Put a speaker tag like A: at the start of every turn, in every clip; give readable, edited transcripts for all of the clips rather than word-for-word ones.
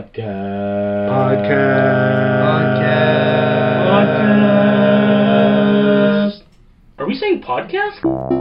A: Podcast. Are we saying podcast?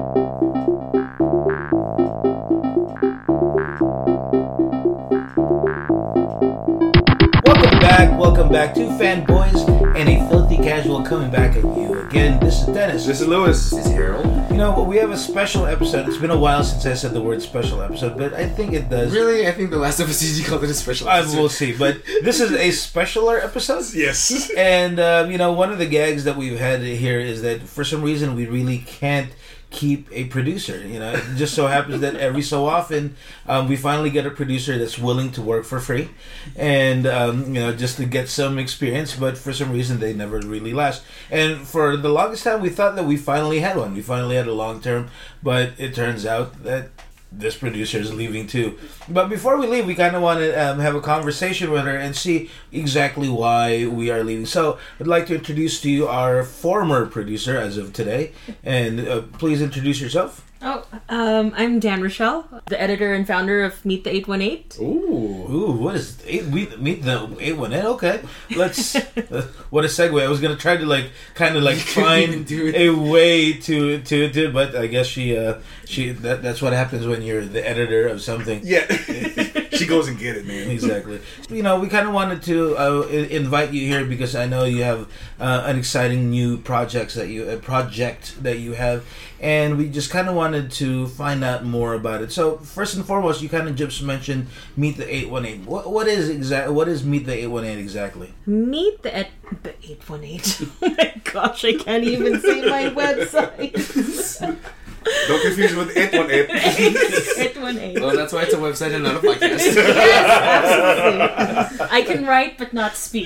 B: Welcome back to Fanboys and a Filthy Casual coming back at you again. This is Dennis.
C: This is Lewis.
D: This is Harold.
B: You know, we have a special episode. It's been a while since I said the word special episode, but I think it does.
D: Really? I think the last episode you called it a special episode.
B: We'll see, but this is a specialer episode.
C: Yes.
B: And, one of the gags that we've had here is that for some reason we really can't keep a producer. It just so happens that every so often we finally get a producer that's willing to work for free and just to get some experience, but for some reason they never really last. And for the longest time we thought that we finally had one. We finally had a long term, but it turns out that this producer is leaving too. But before we leave, we kind of want to have a conversation with her and see exactly why we are leaving. So I'd like to introduce to you our former producer as of today. And please introduce yourself.
E: I'm Dan Rochelle, the editor and founder of Meet the 818.
B: Ooh, what is Meet the 818? Okay, let's. What a segue! I was gonna try to find a way to, but I guess that's what happens when you're the editor of something.
C: Yeah, she goes and get it, man.
B: Exactly. We kind of wanted to invite you here because I know you have an exciting new project that you have. And we just kind of wanted to find out more about it. So first and foremost, you kind of just mentioned Meet the 818. What is Meet the 818 exactly?
E: Meet the 818. Oh my gosh, I can't even say my website.
C: Don't confuse it with 818.
E: 818.
D: Well, that's why it's a website and not a podcast.
E: Yes, absolutely. I can write but not speak.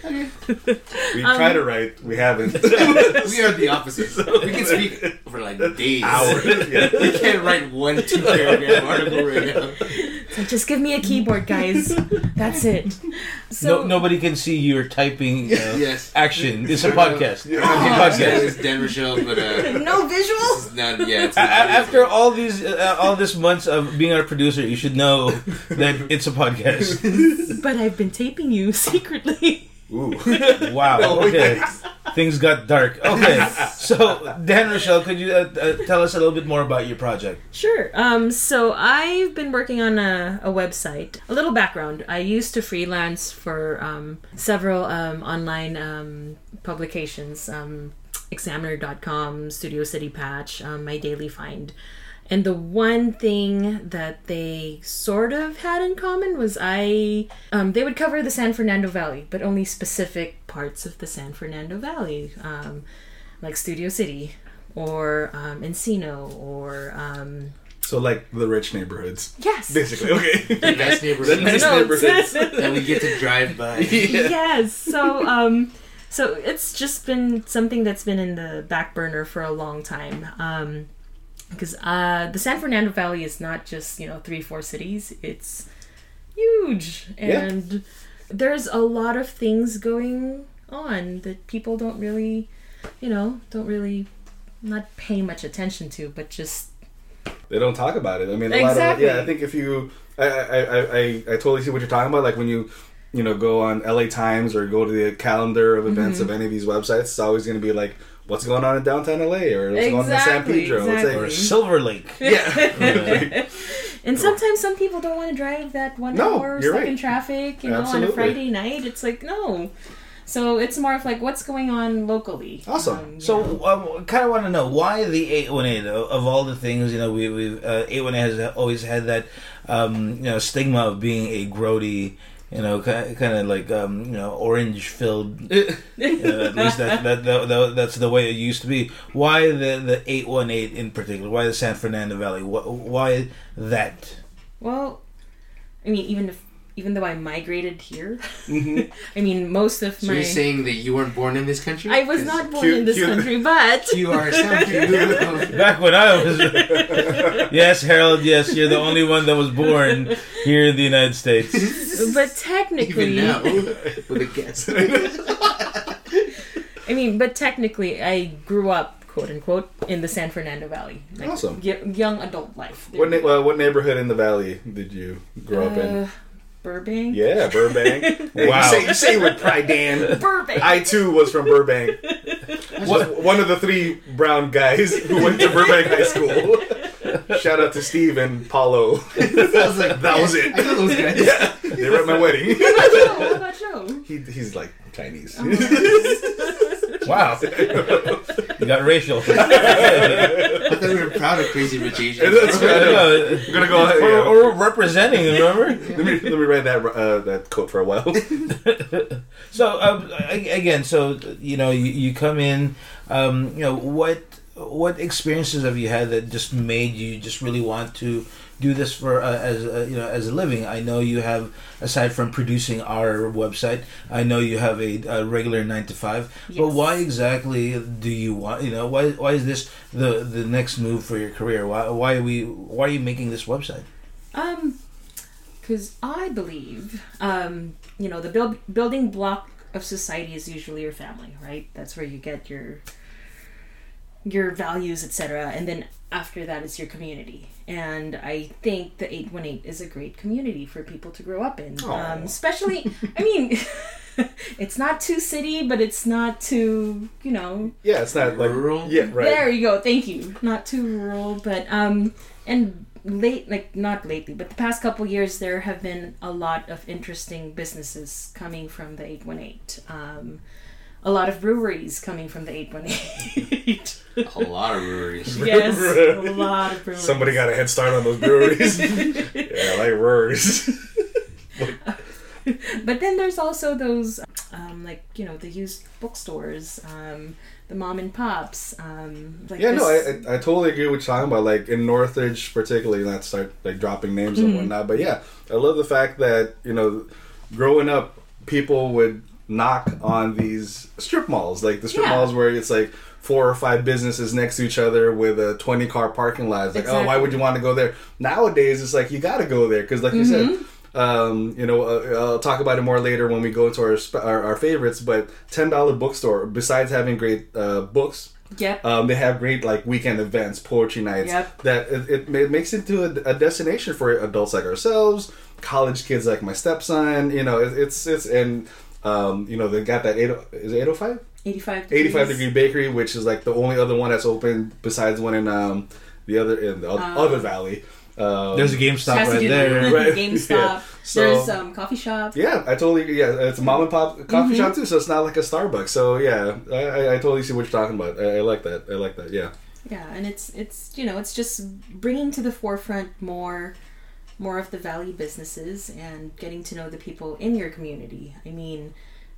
C: We try to write, we haven't.
D: We are the opposite. We can speak for days.
C: Hours. Yeah.
D: We can't write 1-2 paragraph article right now.
E: So just give me a keyboard, guys. That's it. So
B: nobody can see your typing
D: yes.
B: action. It's a podcast.
C: Yeah.
B: It's a podcast.
D: It's Dan Rochelle, but
E: no visuals.
D: Not yet.
B: After all this months of being our producer, you should know that it's a podcast.
E: But I've been taping you secretly.
C: Ooh.
B: Wow. Okay. Things got dark. Okay. So, Dan Rochelle, could you tell us a little bit more about your project?
E: Sure. So I've been working on a website. A little background. I used to freelance for several online publications. Examiner.com, Studio City Patch, My Daily Find. And the one thing that they sort of had in common was they would cover the San Fernando Valley, but only specific parts of the San Fernando Valley, like Studio City or Encino or...
C: So like the rich neighborhoods.
E: Yes.
C: Basically, okay.
D: The nice neighborhoods.
C: neighborhoods.
D: That we get to drive by.
C: Yeah.
E: Yes. So it's just been something that's been in the back burner for a long time. Because the San Fernando Valley is not just 3-4 cities. It's huge, and there's a lot of things going on that people don't really not pay much attention to, but just
C: They don't talk about it. I mean,
E: exactly.
C: I think if you, I totally see what you're talking about. Like when you go on LA Times or go to the calendar of events of any of these websites, it's always going to be like, what's going on in downtown LA or what's going on in San Pedro.
B: Or Silver Lake.
C: Yeah.
E: And sometimes some people don't want to drive that 1 hour stuck in traffic, on a Friday night. It's like, no. So it's more of like what's going on locally.
C: Awesome.
B: So kind of want to know why the 818 of all the things, we've 818 has always had that stigma of being a grody, kind of like orange filled. At least that's the way it used to be. Why the 818 in particular? Why the San Fernando Valley? Why that?
E: Well, I mean, even though I migrated here, I mean, most of
D: So
E: my...
D: you're saying that you weren't born in this country?
E: I was not born in this country, but...
D: You are something.
B: Back when I was... Yes, Harold, yes, you're the only one that was born here in the United States.
E: But technically...
D: Even now, with a guest.
E: I mean, but technically, I grew up, quote unquote, in the San Fernando Valley. Like,
C: awesome.
E: Young adult life.
C: What neighborhood in the valley did you grow up in?
E: Burbank.
C: Yeah, Burbank. Hey,
B: Wow.
C: You say it with pride, Dan.
E: Burbank.
C: I too was from Burbank. One of the 3 brown guys who went to Burbank High School. Shout out to Steve and Paulo. That was it.
D: I know those guys.
C: Yeah, they were at my wedding.
E: What about Joe?
C: He's like Chinese.
B: Wow. You got racial.
D: I thought we were proud of Crazy Rich Asians.
C: That's right. I'm gonna go ahead. Yeah.
B: Or representing, remember?
C: Let me write that quote for a while.
B: So again, so you come in. What experiences have you had that just made you just really want to do this for as a living? I know you have, aside from producing our website, I know you have a regular 9 to 5.
E: Yes.
B: But why exactly do you want? Why is this the next move for your career? Why are you making this website?
E: Because I believe, the building block of society is usually your family, right? That's where you get your values, etc. And then after that is your community. And I think the 818 is a great community for people to grow up in. Especially, I mean, it's not too city, but it's not too,
C: Yeah, it's not like
D: rural.
C: Yeah, right.
E: There you go. Thank you. Not too rural, but and not lately, but the past couple years there have been a lot of interesting businesses coming from the 818. A lot of breweries coming from the 818.
D: A lot of breweries.
E: Yes, a lot of breweries.
C: Somebody got a head start on those breweries. Yeah, I like breweries.
E: But then there's also those, the used bookstores, the mom and pops.
C: I totally agree with what you're talking about. Like in Northridge, particularly, not to start like dropping names and whatnot. But yeah, I love the fact that growing up, people would knock on these strip malls, like the strip malls where it's like 4 or 5 businesses next to each other with a 20-car parking lot. It's like, oh, why would you want to go there? Nowadays, it's like you got to go there because, like you said. I'll talk about it more later when we go into our favorites. But $10 bookstore, besides having great books,
E: Yep.
C: They have great like weekend events, poetry nights.
E: Yep.
C: That it makes it into a destination for adults like ourselves, college kids like my stepson. It's and they got that 805 85 degree bakery, which is like the only other one that's open besides one in the other valley.
B: There's a GameStop right there.
E: Right. GameStop.
C: Yeah. So,
E: there's coffee shop.
C: Yeah, it's a mom and pop coffee shop too, so it's not like a Starbucks. So yeah, I totally see what you're talking about. I like that. Yeah.
E: Yeah, and it's just bringing to the forefront more of the valley businesses and getting to know the people in your community. I mean,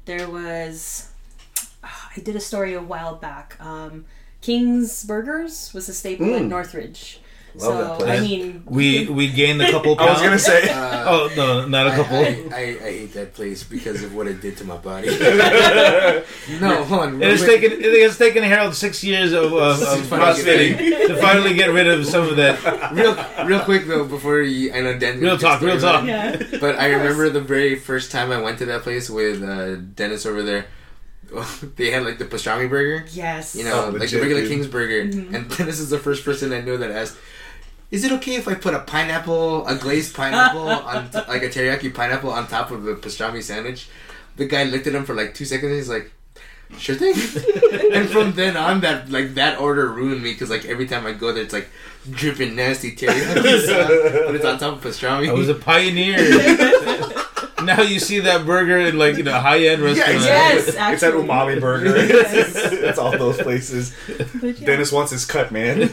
E: I did a story a while back. King's Burgers was a staple at Northridge.
C: Love that place.
E: I mean,
B: we gained a couple pounds.
C: I was gonna say,
B: oh no, not a couple.
D: I hate that place because of what it did to my body. No, hold on.
B: It's taken Harold 6 years of CrossFitting to finally get rid of some of that.
D: Real quick though, before I know Dan.
B: Real talk.
E: yeah.
D: But I remember the very first time I went to that place with Dennis over there. They had like the pastrami burger.
E: Yes.
D: Like the regular King's burger. Mm-hmm. And Dennis is the first person I knew that asked, is it okay if I put a glazed pineapple on like a teriyaki pineapple on top of the pastrami sandwich? The guy looked at him for like 2 seconds and he's like, sure thing. And from then on, that order ruined me because like every time I go there, it's like dripping nasty teriyaki sauce, but it's on top of pastrami.
B: I was a pioneer. Now you see that burger in like high-end restaurants.
E: Yes,
C: actually. It's that umami burger. It's all those places. Yeah. Dennis wants his cut, man.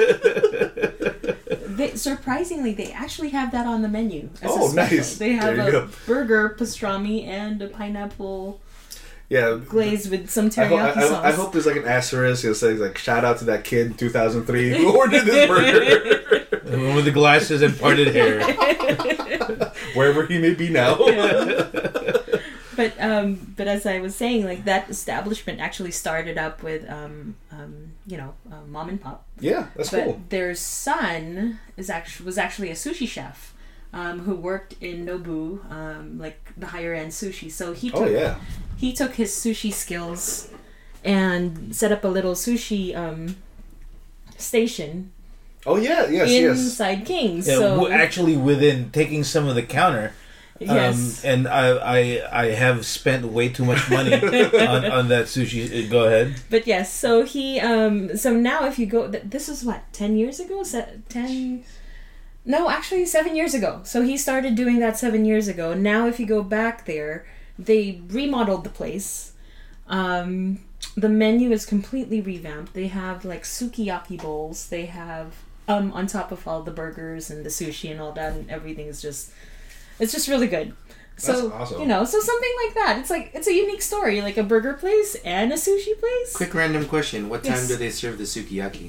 E: Surprisingly, they actually have that on the menu.
C: Nice.
E: They have a burger, pastrami, and a pineapple.
C: Yeah,
E: glazed with some teriyaki sauce.
C: I hope there's like an asterisk. It says like shout out to that kid in 2003 who ordered this burger.
B: The one with the glasses and parted hair.
C: Wherever he may be now.
E: Yeah. But as I was saying, like that establishment actually started up with mom and pop.
C: Yeah, that's cool.
E: But their son was actually a sushi chef, who worked in Nobu, like the higher end sushi. So he took his sushi skills and set up a little sushi station.
C: Oh yeah, yes,
E: inside King's.
B: Yeah,
E: so
B: actually within taking some of the counter
E: Yes.
B: And I have spent way too much money on that sushi. Go ahead.
E: But yes, so he so now if you go, this was what, 10 years ago? 10. No, actually 7 years ago. So he started doing that 7 years ago. Now if you go back there, they remodeled the place. The menu is completely revamped. They have like sukiyaki bowls. They have on top of all the burgers and the sushi and all that, and everything is just, it's just really good. So
C: That's awesome.
E: you know, so something like that. It's like, it's a unique story, like a burger place and a sushi place.
D: Quick random question: what time
E: Yes.
D: do they serve the sukiyaki?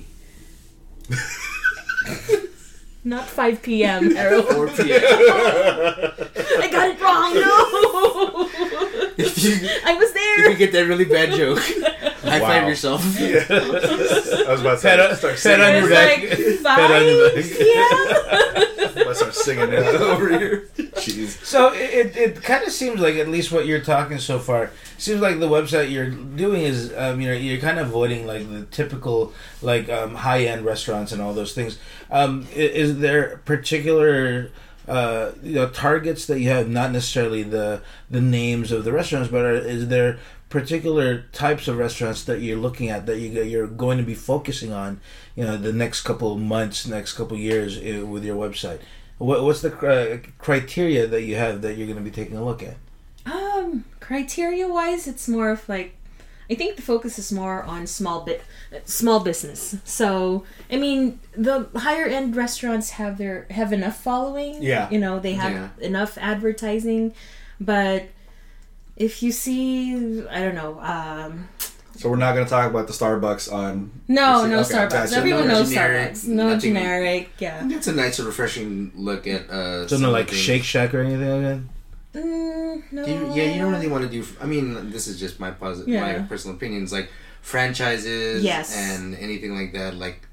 E: Not 5 p.m. Harold.
D: 4 p.m.
E: I got it wrong. No,
D: If you
E: I was there.
D: get that really bad joke, high
C: Wow.
D: five yourself.
C: I was about to
B: Pat
C: start
B: on
C: singing.
B: your
E: It
B: back.
E: was like
B: Pat on your
E: 5
B: back.
E: p.m.
C: I'm about to start singing it over here. Jeez.
B: So it kind of seems like, at least what you're talking so far, seems like the website you're doing is you're kind of avoiding like the typical like high end restaurants and all those things. Is there particular targets that you have, not necessarily the names of the restaurants, but is there particular types of restaurants that you're looking at that you're going to be focusing on, the next couple of months, next couple of years with your website? What's the criteria that you have that you're going to be taking a look at?
E: Criteria wise, it's more of like, I think the focus is more on small business. So I mean, the higher end restaurants have enough following.
C: Yeah.
E: They have enough advertising, but if you see, I don't know.
C: So we're not going to talk about the Starbucks on...
E: No
C: Okay,
E: Starbucks.
C: gotcha.
E: Everyone
D: No
E: knows
D: generic,
E: Starbucks. No
D: nothing-
E: generic. Yeah.
D: It's a nice, refreshing look at.
B: So no like Shake Shack or anything like that?
E: No.
D: You don't really want to do. I mean, this is just my my personal opinions. Like franchises,
E: Yes.
D: and anything like that. Like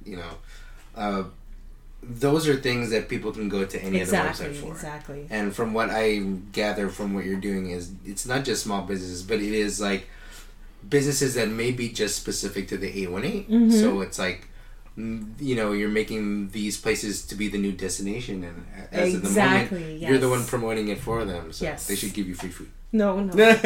D: those are things that people can go to any other website for.
E: Exactly.
D: And from what I gather from what you're doing is, it's not just small businesses, but it is like businesses that may be just specific to the 818.
E: Mm-hmm.
D: So it's like, you're making these places to be the new destination, and as of the moment,
E: Exactly,
D: you're the
E: yes.
D: one promoting it for them. So
E: Yes.
D: they should give you free food.
E: No.
C: It's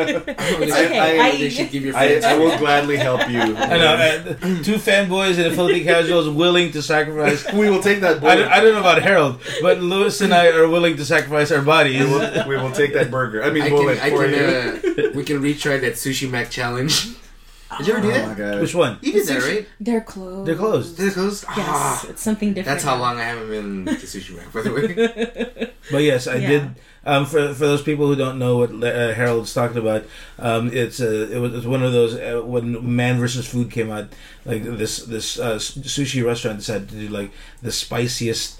E: okay.
D: They should give you free
C: I will gladly help you.
B: I know. Two fanboys and a filthy casuals willing to sacrifice.
C: We will take that
B: I
C: burger.
B: don't know about Harold, but Lewis and I are willing to sacrifice our bodies.
C: We will take that burger. I mean, bullet for you.
D: we can retry that Sushi Mac challenge. Did you ever do
C: Oh
D: that?
C: my god.
B: Which one?
D: You did that, right?
E: They're closed.
B: They're closed.
D: Did it close?
E: Yes,
D: Ah,
E: it's something different.
D: that's how
E: now.
D: long I haven't been to Sushi Mac, by the way.
B: But yes, I
E: Yeah.
B: did. For those people who don't know what Harold's talking about, it was one of those when Man vs. Food came out, like this sushi restaurant decided to do like the spiciest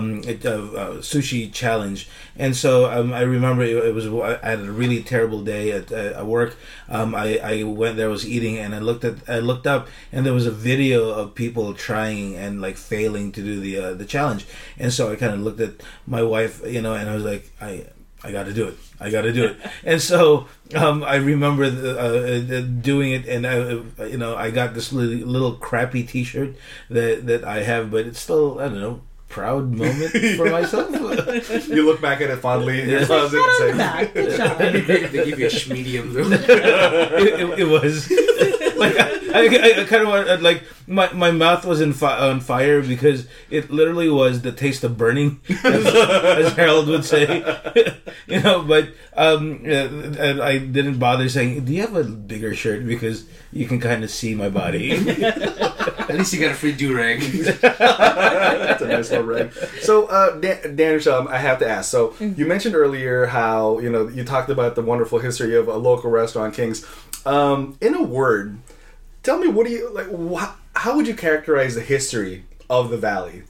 B: sushi challenge, and so I remember it was, I had a really terrible day at work. I went there, was eating, and I looked up, and there was a video of people trying and like failing to do the challenge, and so I kind of looked at my wife, and I was like, I got to do it. I got to do it. And so I remember doing it, and I got this little crappy T-shirt that I have, but it's still, I don't know, proud moment for myself.
C: You look back at it fondly in your
B: Yeah.
C: closet and say,
E: Back. Good job.
D: They give you a schmedium, though.
B: it was like I kind of wanted, like my mouth was on fire because it literally was the taste of burning, as Harold would say. But and I didn't bother saying, do you have a bigger shirt, because you can kind of see my body.
D: At least you got a free do-rag.
C: That's a nice little rag. So, Dan, I have to ask. So, you mentioned earlier how you talked about the wonderful history of a local restaurant, Kings. In a word, tell me, what do you like? How would you characterize the history of the Valley?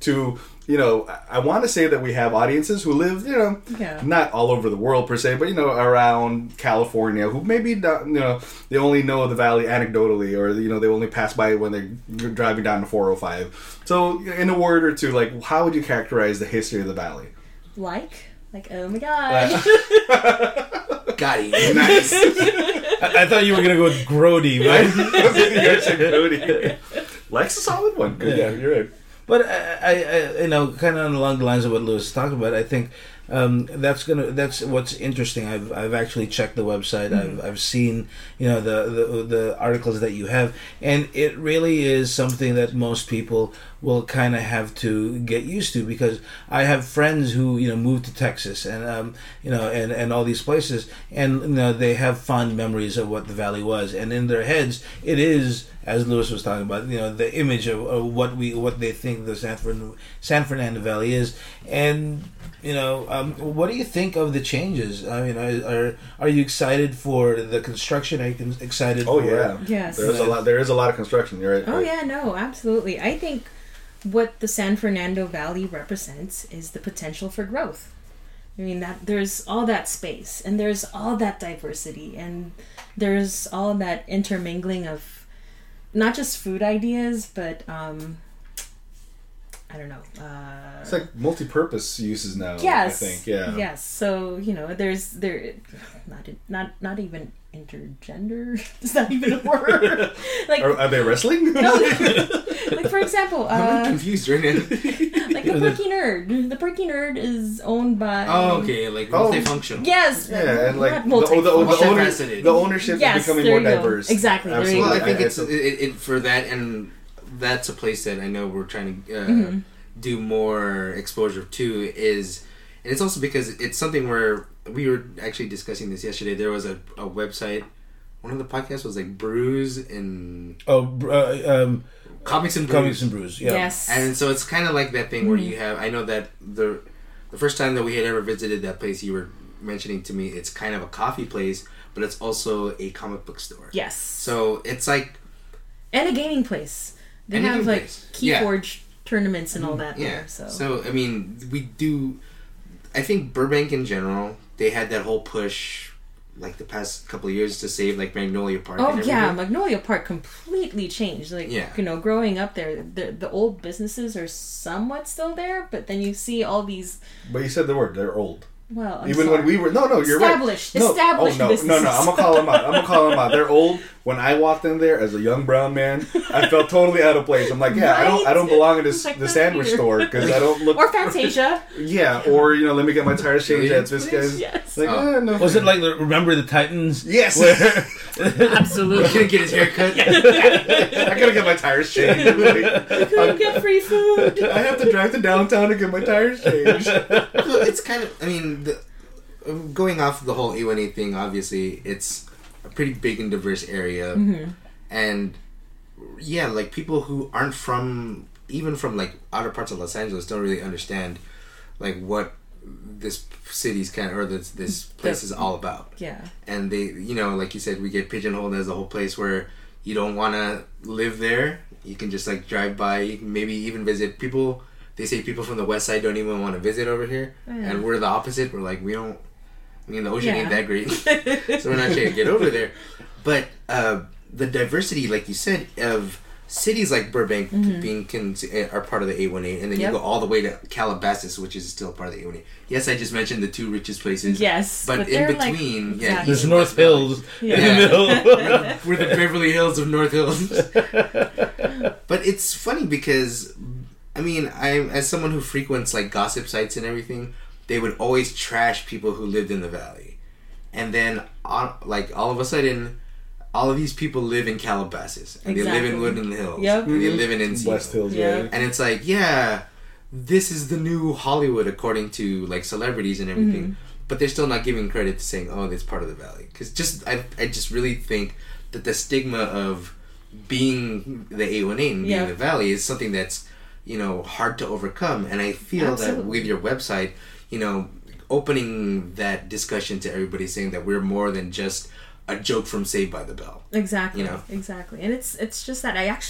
C: I want to say that we have audiences who live, not all over the world per se, but around California, who maybe they only know the Valley anecdotally, or they only pass by it when they're driving down the 405. So, in a word or two, like, how would you characterize the history of the Valley?
E: Like, oh my god.
D: Got it. Nice.
B: I thought you were gonna go with Grody, right?
C: Like's a solid one. Good, yeah, you're right.
B: But I kind of along the lines of what Lewis talked about, I think that's what's interesting. I've actually checked the website. I've seen the articles that you have, and it really is something that most people will kind of have to get used to, because I have friends who moved to Texas and and all these places, and they have fond memories of what the Valley was, and in their heads it is, as Lewis was talking about, the image of what they think the San Fernando Valley is. And what do you think of the changes? I mean, are you excited for the construction? Are you excited?
C: Oh,
B: for,
C: yeah.
E: Yes.
C: There is a lot of construction. You're right.
E: Oh yeah, no, absolutely. I think what the San Fernando Valley represents is the potential for growth. I mean, that there's all that space, and there's all that diversity, and there's all that intermingling of not just food ideas, but I don't know.
C: It's like multi-purpose uses now.
E: Yes.
C: I think. Yeah.
E: Yes. So there's not even intergender. It's not even a word. Like,
C: are they wrestling?
E: no, like for example,
D: I'm confused right now.
E: like the Perky Nerd. The Perky Nerd is owned by.
D: Oh, okay, like multifunctional.
E: Yes.
C: Yeah, and like
E: not
D: multifunctional.
C: the ownership
E: Yes,
C: is becoming
E: there
C: more
E: you go.
C: diverse.
E: Exactly. There you
C: Absolutely.
E: go.
D: Well, I think it for that, and that's a place that I know we're trying to do more exposure to is, and it's also because it's something where we were actually discussing this yesterday. There was a website. One of the podcasts was like Brews and Comics and Brews.
B: Comics and Brews. Yeah.
E: Yes.
D: And so it's kind of like that thing where you have. I know that the first time that we had ever visited that place, you were mentioning to me, it's kind of a coffee place, but it's also a comic book store.
E: Yes.
D: So it's like.
E: And a gaming place. They
D: And a
E: have
D: gaming
E: like
D: place.
E: Keyforge tournaments and all that
D: Yeah.
E: there. So
D: I mean, we do. I think Burbank in general, they had that whole push, like the past couple of years, to save like Magnolia Park.
E: oh
D: and
E: yeah,
D: everything.
E: Magnolia Park completely changed. Like
D: Yeah.
E: growing up there, the old businesses are somewhat still there, but then you see all these.
C: But you said the word. They're old.
E: Well, I'm
C: Even
E: sorry.
C: when we were you're
E: established,
C: right.
E: established
C: no,
E: businesses.
C: I'm gonna call them out. They're old. When I walked in there as a young brown man, I felt totally out of place. I'm like,
E: Right?
C: I don't belong in this
E: Like
C: the
E: the
C: sandwich
E: theater.
C: store because I don't look.
E: Or Fantasia.
C: Yeah, or let me get my tires changed at this guy's.
E: Yes.
C: Like, no.
B: Was it like Remember the Titans?
C: Yes.
E: Absolutely.
D: He couldn't get his hair cut.
C: I gotta get my tires changed.
E: Couldn't get free food.
C: I have to drive to downtown to get my tires changed.
D: Well, it's kind of. I mean, going off the whole A18 thing, obviously, it's a pretty big and diverse area, and yeah, like people who aren't even from like outer parts of Los Angeles don't really understand like what this city's this place is all about.
E: Yeah.
D: And they, like you said, we get pigeonholed as a whole place where you don't want to live there. You can just like drive by, you can maybe even visit people. They say people from the west side don't even want to visit over here, and we're the opposite. We're like, the ocean ain't that great, so we're not trying to get over there. But the diversity, like you said, of cities like Burbank are part of the 818, and then you go all the way to Calabasas, which is still part of the 818. Yes, I just mentioned the two richest places.
E: Yes,
D: but in
E: they're
D: between,
E: like,
D: yeah,
B: There's North Hills in the
D: Yeah.
B: middle.
D: we're the Beverly Hills of North Hills. But it's funny because, I mean, as someone who frequents like gossip sites and everything, they would always trash people who lived in the valley, and then like all of a sudden, all of these people live in Calabasas, and they live in Woodland Hills,
E: Yep.
D: and they live in Encino.
C: West Hills,
E: Yeah.
C: yeah.
D: And it's like, yeah, this is the new Hollywood according to like celebrities and everything, but they're still not giving credit to saying, oh, that's part of the valley. Because I just really think that the stigma of being the 818 and being the valley is something that's hard to overcome. And I feel that with your website, opening that discussion to everybody, saying that we're more than just a joke from Saved by the Bell.
E: Exactly. Exactly. And it's just that I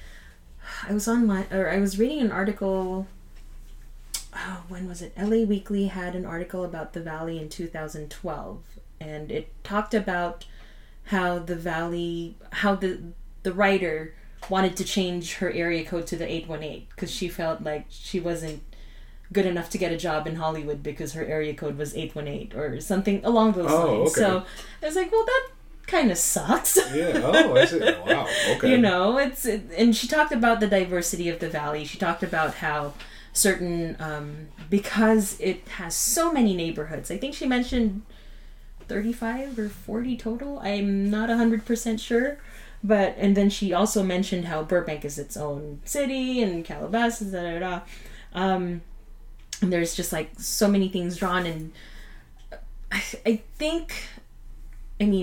E: was reading an article. Oh, when was it? LA Weekly had an article about the Valley in 2012, and it talked about how the Valley, how the writer wanted to change her area code to the 818 because she felt like she wasn't good enough to get a job in Hollywood because her area code was 818 or something along those lines.
C: Okay.
E: So I was like, well, that kind of sucks.
C: Yeah. Oh, I see. Wow. Okay.
E: And she talked about the diversity of the valley. She talked about how certain because it has so many neighborhoods. I think she mentioned 35 or 40 total. I'm not 100% sure. But, and then she also mentioned how Burbank is its own city and Calabasas, and there's just like so many things drawn, and I think, I mean,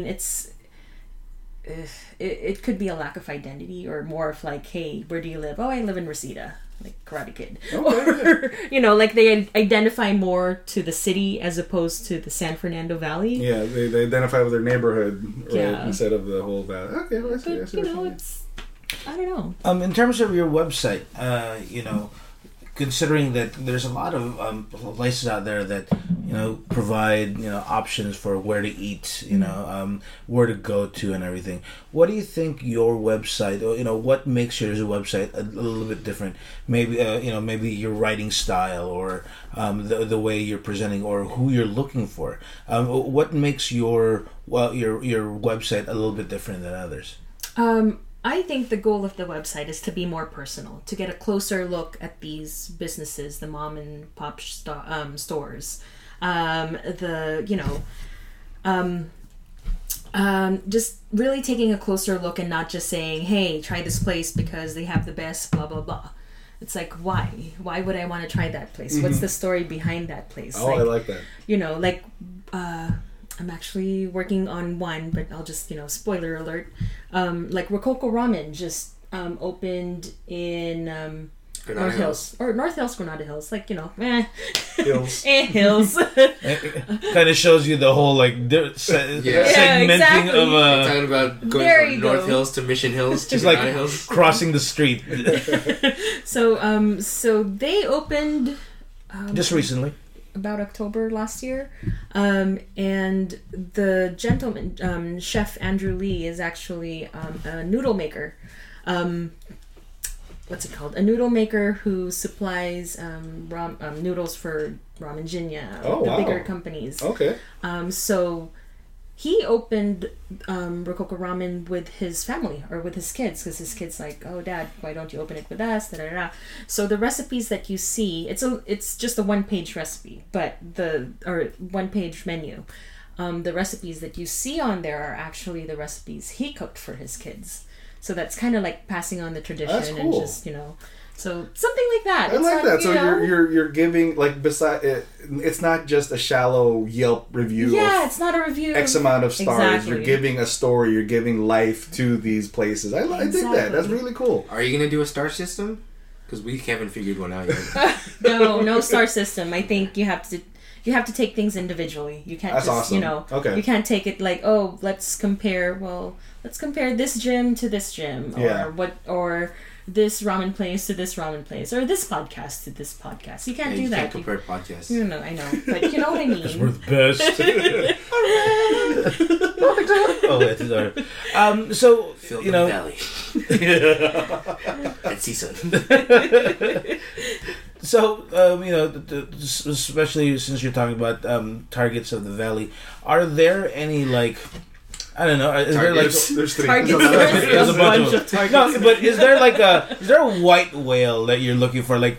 E: it could be a lack of identity, or more of like, hey, where do you live? Oh, I live in Reseda, like Karate Kid. Or, you know, like they identify more to the city as opposed to the San Fernando Valley.
C: Yeah, they identify with their neighborhood, right, instead of the whole valley. Okay, well, I see.
E: But, you know, it's, I don't know.
B: In terms of your website, you know, considering that there's a lot of places out there that, you know, provide, you know, options for where to eat, you know, where to go to and everything. What do you think your website, or, you know, what makes your website a little bit different? Maybe, you know, maybe your writing style, or the way you're presenting, or who you're looking for. What makes your website a little bit different than others?
E: I think the goal of the website is to be more personal, to get a closer look at these businesses, the mom and pop stores, just really taking a closer look and not just saying, hey, try this place because they have the best, blah, blah, blah. It's like, why? Why would I want to try that place? What's the story behind that place?
C: Oh, I like that.
E: You know, like, I'm actually working on one, but I'll just, you know, spoiler alert. Like Rococo Ramen just opened in North Hills. Or North Hills, Granada Hills. Like, you know,
C: Hills.
E: Hills.
B: Kind of shows you the whole, like, segmenting
E: exactly.
B: of...
D: talking about going
E: There
D: from
E: you
D: North
E: go.
D: Hills to Mission Hills to
B: just like
D: Granada Hills.
B: crossing the street.
E: So they opened...
B: Just recently.
E: About October last year, and the gentleman, Chef Andrew Lee, is actually a noodle maker. What's it called? A noodle maker who supplies noodles for Ramen Jinya, the bigger companies.
C: Okay.
E: So he opened Rococo Ramen with his family, or with his kids, because his kids like, oh, Dad, why don't you open it with us? Da, da, da. So the recipes that you see, it's just a one-page recipe, or one-page menu. The recipes that you see on there are actually the recipes he cooked for his kids. So that's kind of like passing on the tradition.
C: That's cool.
E: And just, you know. So something like that.
C: I like that. So you're giving, like, beside it, it's not just a shallow Yelp review.
E: Yeah, it's not a review.
C: X amount of stars.
E: Exactly.
C: You're giving a story. You're giving life to these places. I dig that. That's really cool.
D: Are you gonna do a star system? Because we haven't figured one out yet.
E: No star system. I think you have to take things individually. You can't
C: That's
E: just,
C: awesome.
E: you know,
C: Okay.
E: you can't take it like, oh, let's compare this gym to this gym, or this ramen place to this ramen place, or this podcast to this podcast. You can't do that.
D: You can't compare podcasts.
E: No, I know, but you know what I mean.
B: Because we're the best. Oh, that's our. So,
D: Fill
B: you
D: the
B: know,
D: valley. And season.
B: so you know, especially since you're talking about targets of the valley, are there any, like, I don't know, is there like
C: There's three.
E: Targets.
B: there's a bunch of no, but is there a white whale that you're looking for, like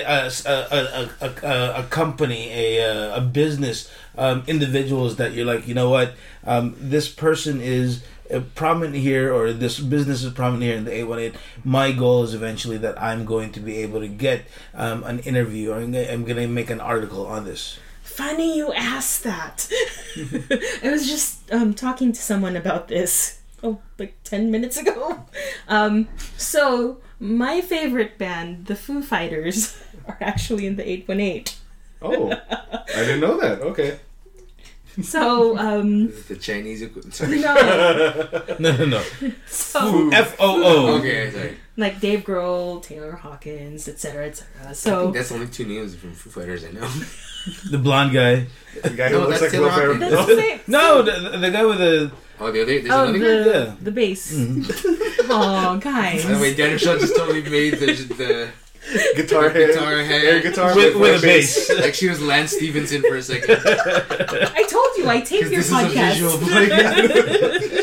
B: a company, a business, individuals that you're like, you know what, this person is prominent here, or this business is prominent here in the 818. My goal is eventually that I'm going to be able to get an interview, or I'm going to make an article on this.
E: Funny you asked that. I was just talking to someone about this, like 10 minutes ago. So my favorite band, the Foo Fighters, are actually in the 818.
C: Oh, I didn't know that. Okay.
E: So
D: The Chinese equipment. Sorry.
E: no.
B: No.
E: So
B: FOO.
D: Okay, sorry.
E: like Dave Grohl, Taylor Hawkins, etc., etc.
D: I
E: So
D: think that's the only two names from Foo Fighters I know.
B: The blonde guy.
C: The guy who
D: No,
C: looks
D: that's
C: like Will
D: Taylor
C: Ferrell.
E: that's the same.
B: No, the guy with the.
D: Oh, there's another guy?
B: Yeah.
E: The bass.
B: Mhm.
E: Oh, guys.
D: By the way, Daniel Shaw just totally made the
C: Guitar head.
D: head.
C: Air guitar
B: With a bass.
D: Like she was Lance Stevenson for a second.
E: I told you I tape
D: Because
E: your
D: this is a visual
E: podcast.
D: play.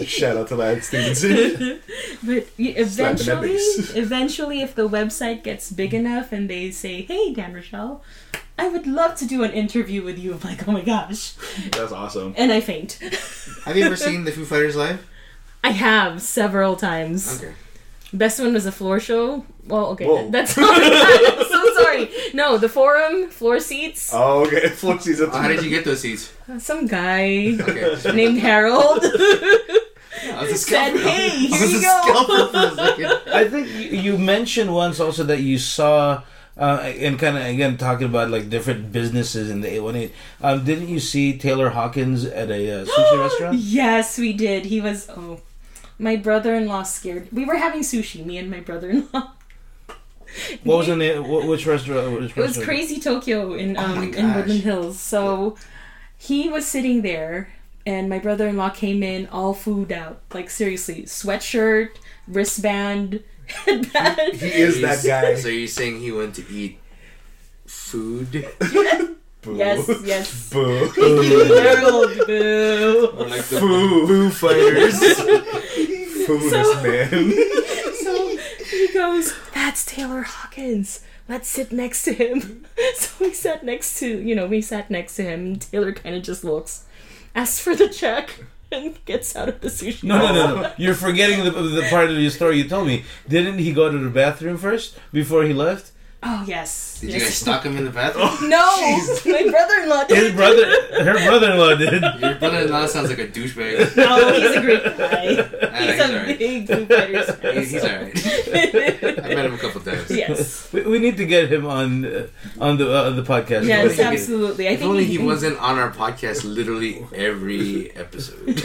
C: Shout out to Lance Stevenson.
E: But
C: Slapping that bass.
E: eventually, if the website gets big enough and they say, "Hey, Dan Rochelle, I would love to do an interview with you," I'm like, "Oh my gosh,"
C: That's awesome.
E: and I faint.
D: Have you ever seen the Foo Fighters live?
E: I have several times.
D: Okay.
E: Best one was a floor show. Well, okay,
C: Whoa.
E: that's not. I'm so sorry. No, the Forum floor seats.
C: Oh, okay. Floor season.
D: How did you get those seats?
E: Some guy
D: Okay.
E: named Harold
D: I was a
E: said,
D: scalper.
E: "Hey,
D: I
E: here
D: was
E: you
D: a
E: go."
D: scalper for a second.
B: I think you mentioned once also that you saw, and kind of again talking about like different businesses in the 818. Didn't you see Taylor Hawkins at a sushi restaurant?
E: Yes, we did. He was. Oh, my brother-in-law scared. We were having sushi. Me and my brother-in-law.
B: What was the name? Which restaurant?
E: It was Crazy Tokyo in
D: my
E: in
D: gosh.
E: Woodland Hills. So he was sitting there, and my brother-in-law came in all food out. Like seriously, sweatshirt, wristband, headband.
C: He is that guy.
D: So you're saying he went to eat food?
C: Boo.
E: Yes.
C: Boo.
E: Harold, boo.
D: Or like the
C: Foo Fighters. Foodist
E: So-
C: man.
E: So he goes, "That's Taylor Hawkins. Let's sit next to him." So we sat next to him, and Taylor kind of just looks, asks for the check, and gets out of the sushi.
B: No. You're forgetting the part of your story you told me. Didn't he go to the bathroom first before he left?
E: Oh, yes.
D: Did you
E: Yes.
D: guys stalk him in the bathroom?
E: No! My brother-in-law
B: His
E: did.
B: her brother-in-law did.
D: Your brother-in-law sounds like a douchebag.
E: No, he's a great guy. He's
D: he's
E: a
D: alright.
E: big Foo Fighters fan.
D: He's
E: so-
D: alright. I met him a couple times.
E: Yes.
B: We need to get him on the podcast.
E: Yes,
D: he could-
E: absolutely. I
D: If
E: think
D: only he wasn't on our podcast literally every episode.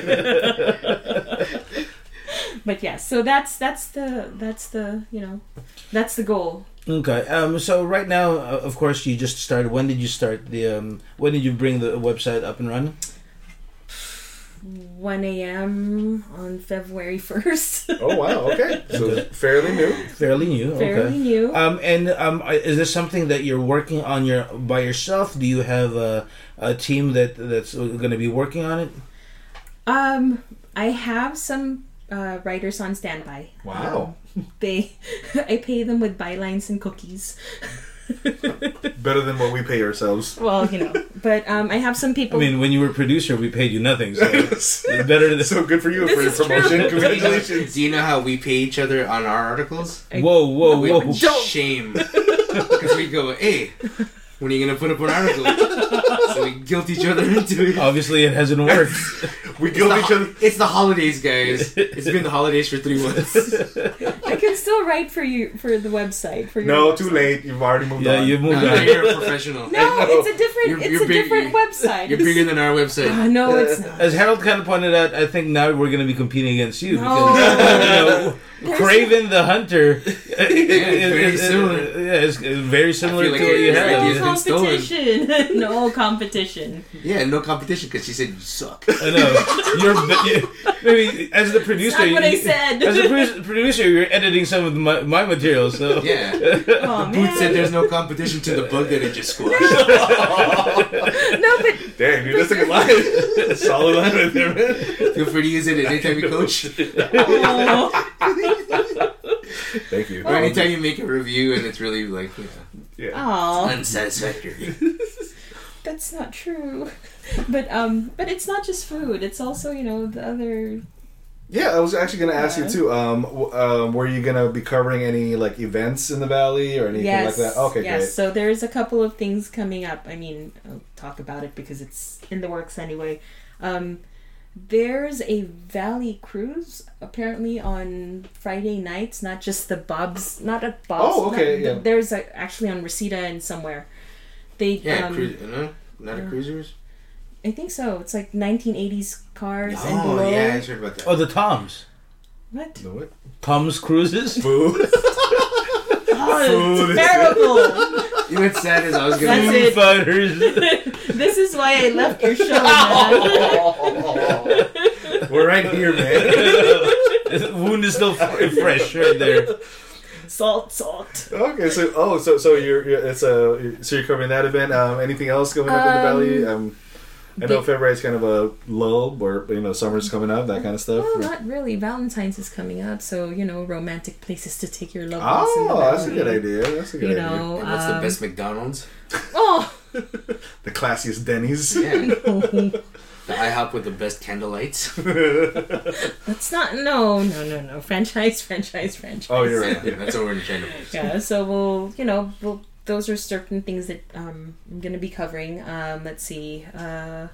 E: But yeah, so that's the goal.
B: Okay. So right now, of course, you just started. When did you start when did you bring the website up and running?
E: 1 a.m. on February 1st.
C: Oh wow. Okay. So fairly new.
B: Fairly new.
E: Fairly
B: Okay.
E: new.
B: Is this something that you're working on by yourself? Do you have a team that's going to be working on it?
E: I have some writers on standby.
C: Wow.
E: I pay them with bylines and cookies.
C: Better than what we pay ourselves.
E: Well, but I have some
B: I
E: people.
B: mean, when you were producer, we paid you nothing, so it's better than.
C: So good for you
E: This
C: for your
E: is true.
C: promotion. Congratulations.
D: Do you know how we pay each other on our articles?
B: Whoa!
E: Don't.
D: Shame. Because we go, hey, when are you going to put up an article? So we guilt each other into it.
B: Obviously, it hasn't worked.
C: We guilt each other.
D: It's the holidays, guys. It's been the holidays for 3 months.
E: I can still write for you for the website. For your
C: No,
E: website.
C: too late. You've already moved
B: Yeah,
C: on.
B: you moved
D: Now
B: on.
D: you're a professional.
E: No, it's a different.
D: You're big-
E: different website.
D: You're bigger than our website.
E: No, it's not.
B: As Harold kind of pointed out, I think now we're going to be competing against you
E: No.
B: because Craven the Hunter.
D: very similar.
B: Yeah, it's very similar
D: feel like
B: to what you
D: your
B: have.
D: ideas
E: No
D: been stolen.
E: competition. No competition.
D: Yeah, no competition because she said you suck.
B: I know. Maybe as the producer,
E: That's not what I said.
B: as a producer, you're editing some of my material. So
D: Yeah.
E: Oh man.
D: Boots said there's no competition to the bug that it just squashed.
E: No, but
C: Dang, dude, that's a good line. Solid line right there, man.
D: Feel free to use it anytime you coach.
E: oh,
C: Thank you.
D: Or anytime you make a review and it's really like,
C: Yeah.
E: oh,
D: unsatisfactory.
E: that's not true. But it's not just food. It's also the other.
C: Yeah, I was actually going to ask you
E: Yeah.
C: too. Were you going to be covering any like events in the valley or anything
E: Yes.
C: like that? Okay,
E: yes.
C: great.
E: So there's a couple of things coming up. I mean, I'll talk about it because it's in the works anyway. There's a valley cruise apparently on Friday nights, not just the Bob's, not at Bob's.
C: Oh, okay, yeah.
E: There's actually on Reseda and somewhere. They
D: Yeah, no? Not a cruisers?
E: I think so. It's like 1980s cars and
D: Oh,
E: below.
D: yeah, I heard about that.
B: Oh, the Toms.
E: What?
C: No, what?
B: Tom's Cruises.
C: Boo.
E: Oh, it's terrible.
D: You know what's sad is I was
E: That's
D: gonna.
E: it.
B: Fighters.
E: This is why I left your show, man.
C: We're right here, man.
B: The wound is still fresh right there.
E: Salt.
C: Okay, so you're covering that event. Anything else going up in the valley? I know February's kind of a lull, where summer's coming up, that kind of stuff.
E: Well, not really. Valentine's is coming up, so romantic places to take your loved ones.
C: Oh, that's a good idea. That's a good idea.
D: And what's the best McDonald's?
E: Oh,
C: The classiest Denny's.
D: Yeah. The IHOP with the best candlelights.
E: that's not. No. Franchise.
C: Oh, you're right.
D: Yeah, that's what we're trying to do.
E: Yeah. So those are certain things that I'm going to be covering. Let's see. The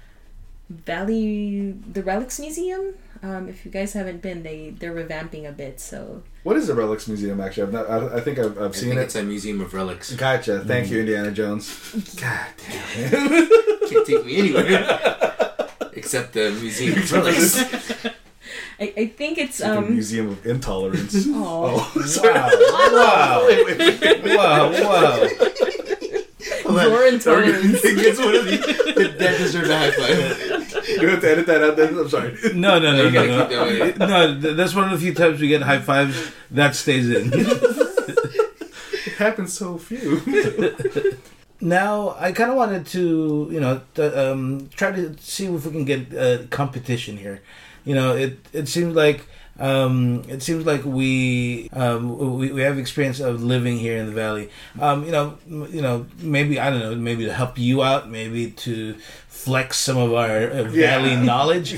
E: Relics Museum. If you guys haven't been, they're revamping a bit. So
C: What is the Relics Museum, actually? I think I've seen it.
D: It's a museum of relics.
C: Gotcha. Thank you, Indiana Jones.
D: God damn it. Can't take me anywhere. Except the museum of relics.
E: I think it's
C: The Museum of Intolerance.
E: Oh.
B: Wow.
E: Your intolerance.
D: That deserves a high five.
C: You have to edit that out then? I'm sorry.
B: No.
D: You gotta keep that way.
B: No, that's one of the few times we get high fives. That stays in.
C: It happens so few.
B: Now, I kind of wanted to, try to see if we can get competition here. It seems like we have experience of living here in the valley. Maybe I don't know. Maybe to help you out. Maybe to flex some of our valley knowledge.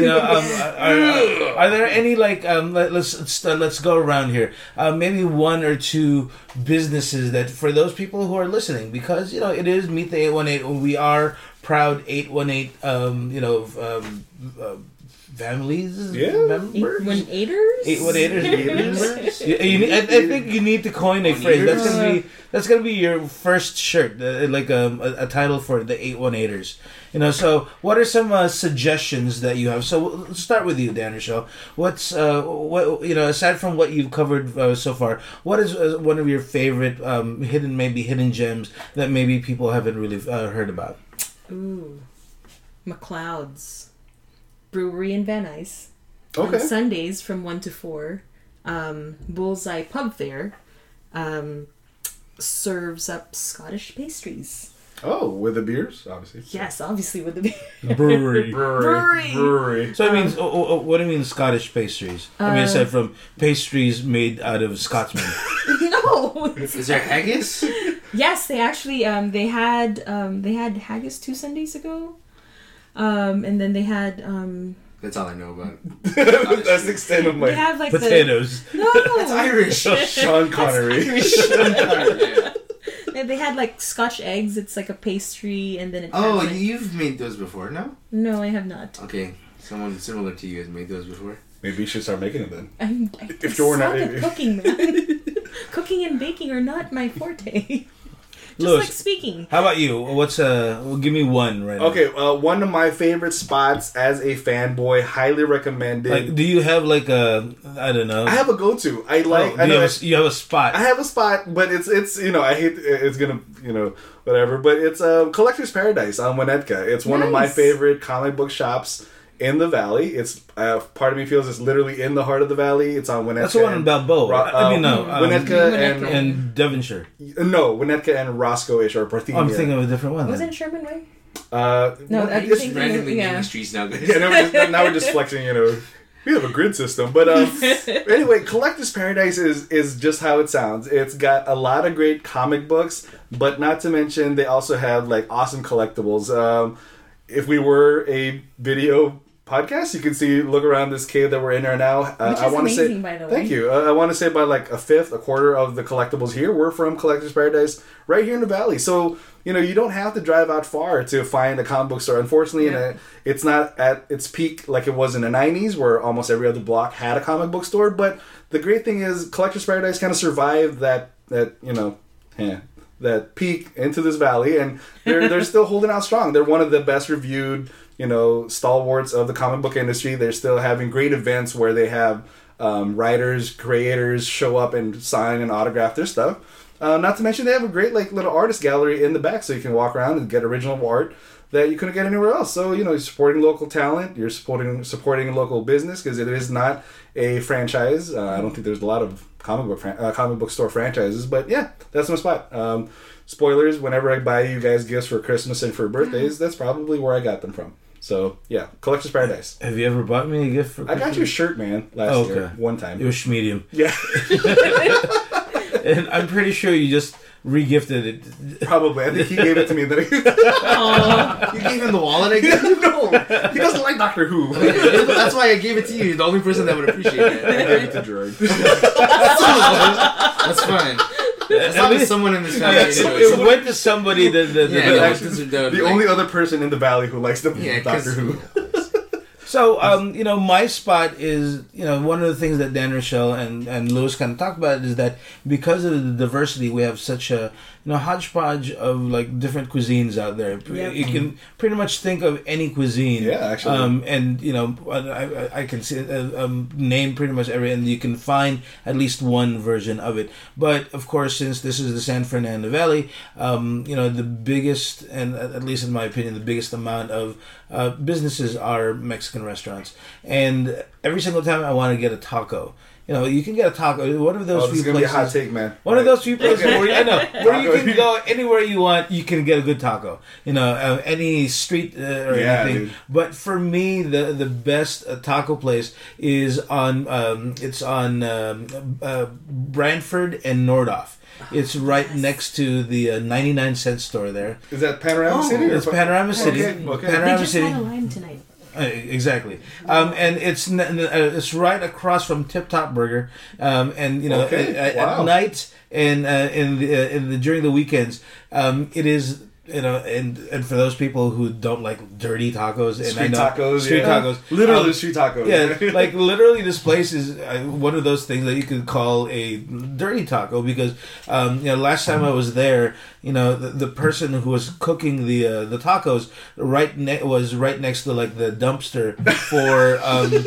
B: Are there any let's go around here. Maybe one or two businesses that for those people who are listening, because it is Meet the 818. We are proud 818. Families, members, 818ers. I think you need to coin a phrase. That's gonna be your first shirt, like a title for the 818ers. So what are some suggestions that you have? So let's start with you, Dan Rochelle. What's aside from what you've covered so far, what is one of your favorite hidden gems that maybe people haven't really heard about?
E: Ooh, McLeod's Brewery in Van Nuys.
C: Okay.
E: On Sundays from 1 to 4. Bullseye Pub Fare serves up Scottish pastries.
C: Oh, with the beers, obviously.
E: Yes, obviously with the
C: Brewery.
B: So it means, what do you mean Scottish pastries? Aside from pastries made out of Scotsmen.
E: No.
D: Is there haggis?
E: Yes, they actually they had haggis 2 Sundays ago. And then they had
D: That's all I know about.
C: That's the extent of my
E: they have like
B: potatoes.
E: No,
D: That's Irish.
C: Sean Connery.
E: They had like Scotch eggs. It's like a pastry, and then it.
D: Oh,
E: has, like...
D: you've made those before, no?
E: No, I have not.
D: Okay, someone similar to you has made those before.
C: Maybe you should start making it then.
E: If you're not cooking, man. Cooking and baking are not my forte. Just
B: Louis,
E: like speaking.
B: How about you? What's give me one right now.
C: Okay, one of my favorite spots as a fanboy, highly recommended.
B: Like, do you have like a, I don't know.
C: I have a go-to. I like.
B: You have a spot.
C: I have a spot, but it's I hate it's gonna whatever. But it's Collector's Paradise on Winnetka. It's one of my favorite comic book shops in the valley. It's part of me feels it's literally in the heart of the valley. It's on Winnetka.
B: That's the one in Balboa.
C: Winnetka
B: and Devonshire.
C: No, Winnetka and Roscoe-ish or Parthenia.
B: Oh, I'm thinking of a different one.
E: Wasn't Sherman Way?
C: No,
D: Just randomly naming streets now, guys.
C: Yeah, now we're just flexing. We have a grid system, but anyway, Collector's Paradise is just how it sounds. It's got a lot of great comic books, but not to mention they also have like awesome collectibles. If we were a video podcast, you can look around this cave that we're in right now.
E: Which is amazing, by the way.
C: Thank you. I want to say by like a quarter of the collectibles here were from Collector's Paradise right here in the valley. So, you don't have to drive out far to find a comic book store. Unfortunately, it's not at its peak like it was in the 90s where almost every other block had a comic book store. But the great thing is Collector's Paradise kind of survived that peak into this valley, and they're still holding out strong. They're one of the best reviewed, stalwarts of the comic book industry. They're still having great events where they have writers, creators show up and sign and autograph their stuff. Not to mention they have a great little artist gallery in the back, so you can walk around and get original art that you couldn't get anywhere else. So you're supporting local talent, you're supporting local business because it is not a franchise. I don't think there's a lot of comic book store franchises, but yeah, that's my spot. spoilers, whenever I buy you guys gifts for Christmas and for birthdays, that's probably where I got them from. So, yeah, Collector's Paradise.
B: Have you ever bought me a gift for Christmas?
C: I got you a shirt, man, last year. One time.
B: It was medium.
C: Yeah.
B: And I'm pretty sure you just re-gifted it.
C: Probably. I think he gave it to me. Then
D: You gave him the wallet again?
C: No, he doesn't like Doctor Who.
D: That's why I gave it to you. The only person that would appreciate
C: I
D: it.
C: gave it to George.
D: That's fine. As long as someone in this family
B: It went to somebody that...
C: The only other person in the valley who likes Doctor Who.
B: So, my spot is, one of the things that Dan Rochelle and Lewis kind of talked about is that because of the diversity, we have such a, hodgepodge of, like, different cuisines out there. Yep. You can pretty much think of any cuisine.
C: Yeah, actually.
B: I can see name pretty much every, and you can find at least one version of it. But, of course, since this is the San Fernando Valley, the biggest, and at least in my opinion, the biggest amount of businesses are Mexican restaurants, and every single time I want to get a taco, you can get a taco. One of those few places. Be a hot take, man. One of those few places where you can go anywhere you want. You can get a good taco. Any street or anything. Dude. But for me, the best taco place is on Brantford and Nordhoff. It's right next to the 99-cent store there.
C: Is that Panorama City?
B: It's Panorama City.
C: Okay.
E: Panorama City. Had a line tonight.
B: Exactly, and it's right across from Tip Top Burger, at night and during the weekends, it is. And for those people who don't like dirty tacos, and
C: street tacos,
B: literally
C: street tacos.
B: Yeah, like literally, this place is one of those things that you could call a dirty taco because, last time I was there, the person who was cooking the tacos was right next to like the dumpster for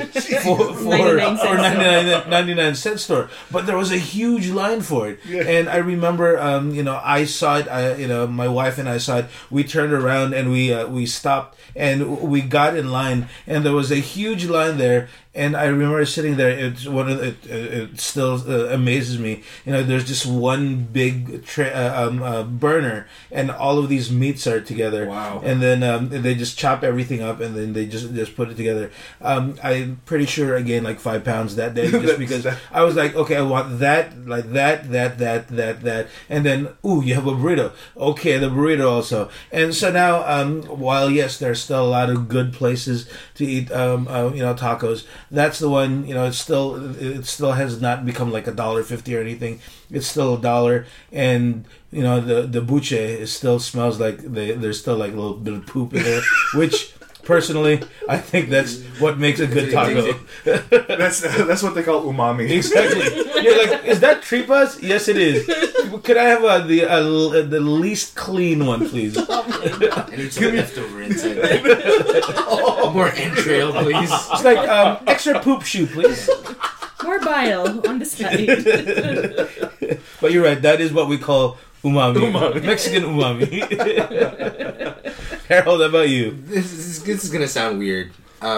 B: 99-cent store, but there was a huge line for it, and I remember, I saw it, my wife and I saw it. We turned around and we stopped and we got in line, and there was a huge line there. And I remember sitting there. It still amazes me. There's just one big burner, and all of these meats are together.
C: Wow!
B: And then they just chop everything up, and then they just put it together. I'm pretty sure again like 5 pounds that day, just because I was like, okay, I want that, like that, and then you have a burrito. Okay, the burrito also. And so now, while yes, there's still a lot of good places to eat, tacos. That's the one. It still has not become like $1.50 or anything. It's still $1, and the buche still smells like there's still like a little bit of poop in there, which personally I think that's what makes a good taco.
C: That's what they call umami.
B: Exactly. You're like, is that tripas? Yes, it is. Could I have the least clean one, please?
D: I need some leftover inside. More entrail, please.
B: It's like extra poop shoe, please.
E: More bile on the side.
B: But you're right. That is what we call umami. Mexican umami. Harold, how about you?
D: This is gonna sound weird.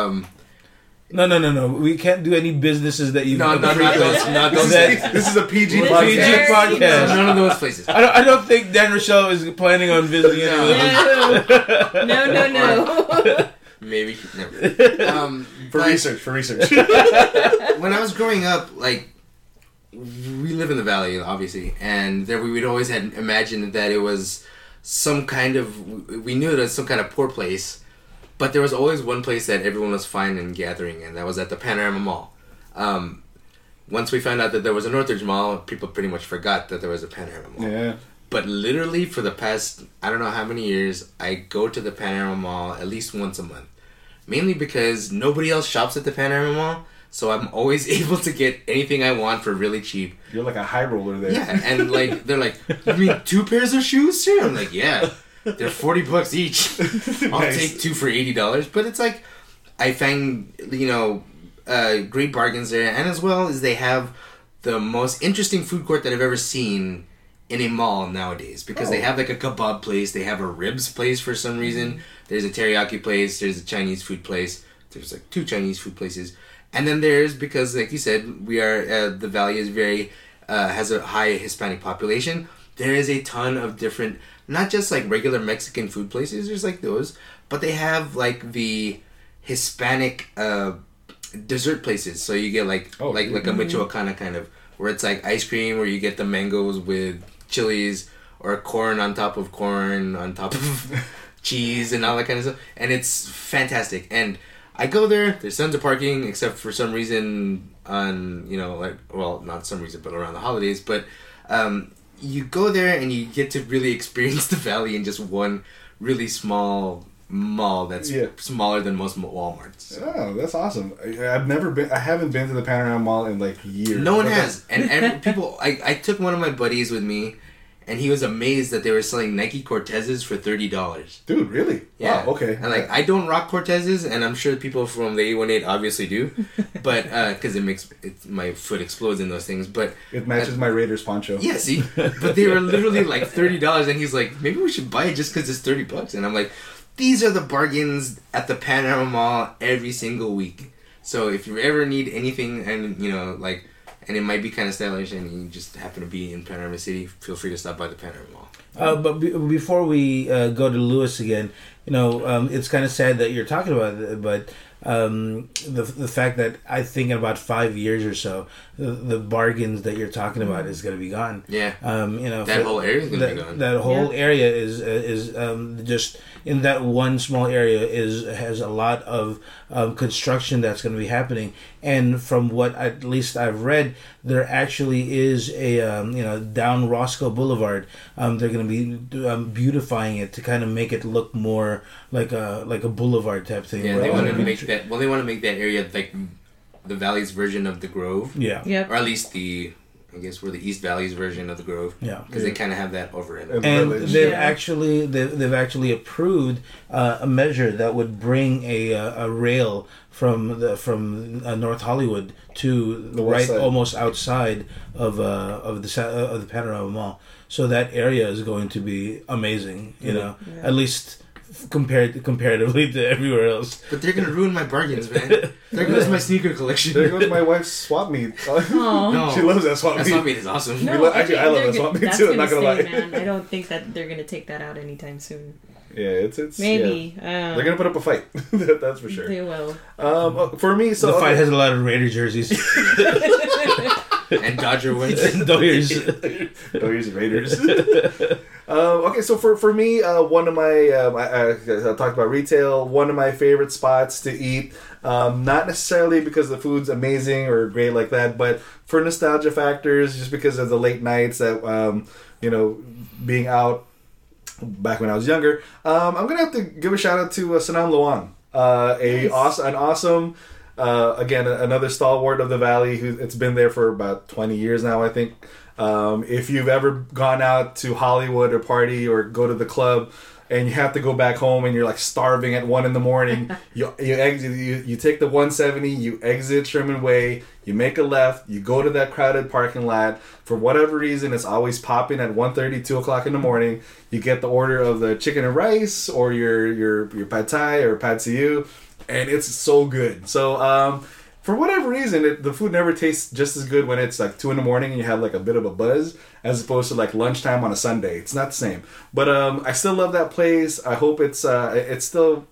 B: No. We can't do any businesses that you.
D: Not those.
C: This is a PG podcast.
B: PG podcast.
D: None of those places.
B: I don't think Dan Rochelle is planning on visiting any of those.
E: No.
D: Maybe no.
C: For research.
D: When I was growing up, like, we live in the valley, obviously, and there we'd always had imagined that it was some kind of. We knew it was some kind of poor place, but there was always one place that everyone was fine and gathering, and that was at the Panorama Mall. Once we found out that there was a Northridge Mall, people pretty much forgot that there was a Panorama Mall.
C: Yeah.
D: But literally for the past, I don't know how many years, I go to the Panorama Mall at least once a month. Mainly because nobody else shops at the Panorama Mall, so I'm always able to get anything I want for really cheap.
C: You're like a high roller there.
D: Yeah, and like they're like, you mean 2 pairs of shoes, sir? I'm like, yeah, they're $40 each. I'll take 2 for $80. But it's like, I find, great bargains there, and as well as they have the most interesting food court that I've ever seen in a mall nowadays, because they have like a kebab place, they have a ribs place for some reason, there's a teriyaki place, there's a Chinese food place, there's like 2 Chinese food places, and then there's, because like you said, we are the valley is very has a high Hispanic population, there is a ton of different, not just like regular Mexican food places, there's like those, but they have like the Hispanic dessert places. So you get like a Michoacana kind of, where it's like ice cream, or you get the mangoes with chilies, or corn on top of cheese and all that kind of stuff. And it's fantastic. And I go there, there's tons of parking, except for some reason on, not some reason, but around the holidays. But you go there and you get to really experience the valley in just one really small mall that's smaller than most Walmarts.
C: Oh, that's awesome. I haven't been to the Panorama Mall in like years.
D: No one has. And people, I took one of my buddies with me, and he was amazed that they were selling Nike Cortezes for $30.
C: Dude, really?
D: Yeah.
C: Wow, okay.
D: And like, I don't rock Cortezes, and I'm sure people from the 818 obviously do, but because my foot explodes in those things. But
C: it matches my Raiders poncho.
D: Yeah, see, but they were literally like $30, and he's like, maybe we should buy it just because it's $30. And I'm like, these are the bargains at the Panorama Mall every single week. So if you ever need anything, and and it might be kind of stylish, and you just happen to be in Panorama City, feel free to stop by the Panorama Mall.
B: But before we go to Lewis again, it's kind of sad that you're talking about it, but the fact that I think in about 5 years or so, the bargains that you're talking about is going to be gone.
D: Yeah. That whole area is going to be gone.
B: That whole area is just in that one small area has a lot of construction that's going to be happening. And from what at least I've read, there actually is a down Roscoe Boulevard. They're going to be beautifying it to kind of make it look more like a boulevard type thing.
D: Yeah, they want to make that. Well, they want to make that area like the Valley's version of the Grove.
B: Yeah.
E: Yep.
D: Or at least I guess we're the East Valley's version of the Grove.
B: Yeah.
D: Because they kind of have that overhead.
B: And they've actually approved a measure that would bring a rail from North Hollywood to right almost outside of the Panorama Mall. So that area is going to be amazing. At least comparatively to everywhere else.
D: But they're gonna ruin my bargains, man. There goes my sneaker collection.
C: There goes my wife's swap meet.
D: No,
C: she loves that swap meet.
D: That swap meet is awesome.
E: No,
C: I love that swap meet too. I'm not gonna lie.
E: Man. I don't think that they're gonna take that out anytime soon.
C: Yeah, it's
E: maybe
C: they're gonna put up a fight. That's for sure.
E: They will.
C: For me, so
B: the fight has a lot of Raider jerseys.
D: And Dodger wins.
B: Doyers
C: and Raiders. Okay, so for me, one of my I talked about retail. One of my favorite spots to eat, not necessarily because the food's amazing or great like that, but for nostalgia factors, just because of the late nights that being out back when I was younger. I'm gonna have to give a shout out to Sanam Luang, an awesome. Again, another stalwart of the Valley. It's been there for about 20 years now, I think. If you've ever gone out to Hollywood or party or go to the club and you have to go back home and you're like starving at 1 a.m, you take the 170, you exit Sherman Way, you make a left, you go to that crowded parking lot. For whatever reason, it's always popping at 1:30, 2 o'clock in the morning. You get the order of the chicken and rice or your pad thai or pad see ew. And it's so good. So, for whatever reason, the food never tastes just as good when it's like 2 a.m. and you have like a bit of a buzz, as opposed to like lunchtime on a Sunday. It's not the same. But I still love that place. I hope it's still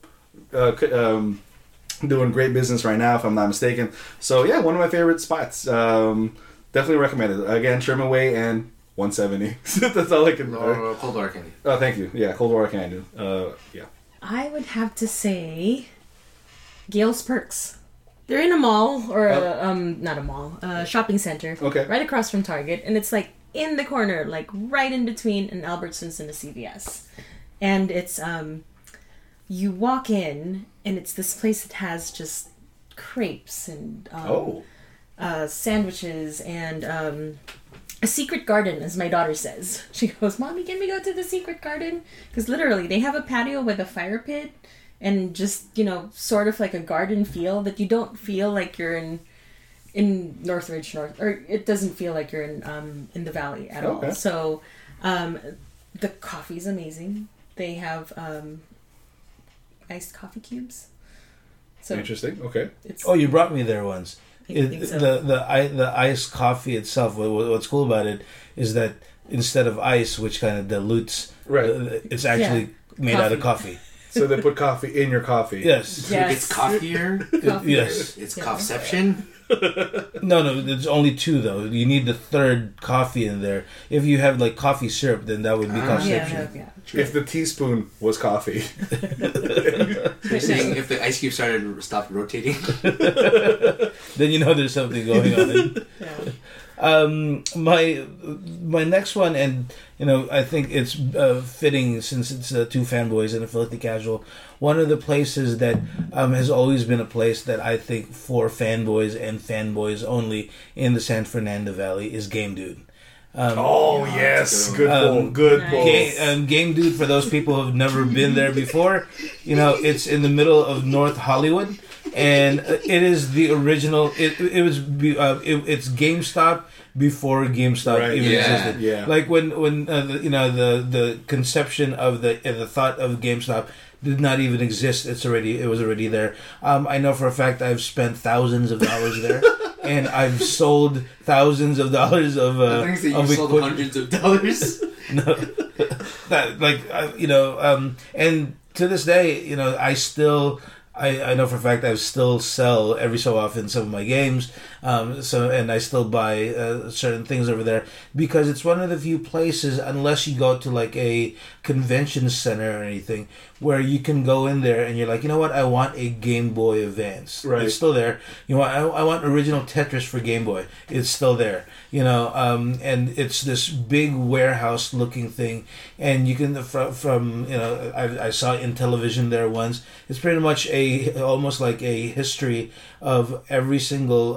C: doing great business right now, if I'm not mistaken. So yeah, one of my favorite spots. Definitely recommend it. Again, Sherman Way and 170. That's all I can.
D: Cold Water Candy.
C: Oh, thank you. Yeah, Cold Water Candy. Yeah.
E: I would have to say Gale's Perks. They're in a mall, or not a mall, a shopping center.
C: Okay.
E: Right across from Target. And it's like in the corner, like right in between an Albertsons and a CVS. And it's, you walk in, and it's this place that has just crepes and sandwiches and a secret garden, as my daughter says. She goes, "Mommy, can we go to the secret garden?" Because literally, they have a patio with a fire pit. And just, sort of like a garden feel that you don't feel like you're in Northridge, or it doesn't feel like you're in the Valley at all. So, the coffee's amazing. They have iced coffee cubes. So
C: interesting. Okay.
B: You brought me there once.
E: I think so.
B: The iced coffee itself. What's cool about it is that instead of ice, which kind of dilutes.
C: Right.
B: It's actually made out of coffee.
C: So they put coffee in your coffee.
B: Yes.
D: It's coffier.
B: Yes.
D: It's coffception.
B: No, there's only two though. You need the third coffee in there. If you have like coffee syrup, then that would be coffception.
E: Yeah.
C: If the teaspoon was coffee.
D: You're saying if the ice cube stopped rotating.
B: Then you know there's something going on. My next one, and I think it's fitting since it's two fanboys and a filthy casual. One of the places that has always been a place that I think for fanboys and fanboys only in the San Fernando Valley is Game Dude.
C: Yes, good pull. Good pull.
B: Game Dude, for those people who have never been there before, it's in the middle of North Hollywood, and it is the original. It's GameStop before GameStop even existed.
C: Yeah.
B: Like when the conception of the thought of GameStop did not even exist. It was already there. I know for a fact I've spent thousands of dollars there. And I've sold thousands of dollars of
D: things that you sold hundreds of dollars.
B: No, and to this day, I know for a fact I still sell every so often some of my games, and I still buy certain things over there because it's one of the few places, unless you go to like a convention center or anything, where you can go in there and you're like, you know what, I want a Game Boy Advance.
C: Right.
B: It's still there. I want original Tetris for Game Boy. It's still there. And it's this big warehouse looking thing, and you can from I saw in television there once. It's pretty much almost like a history of every single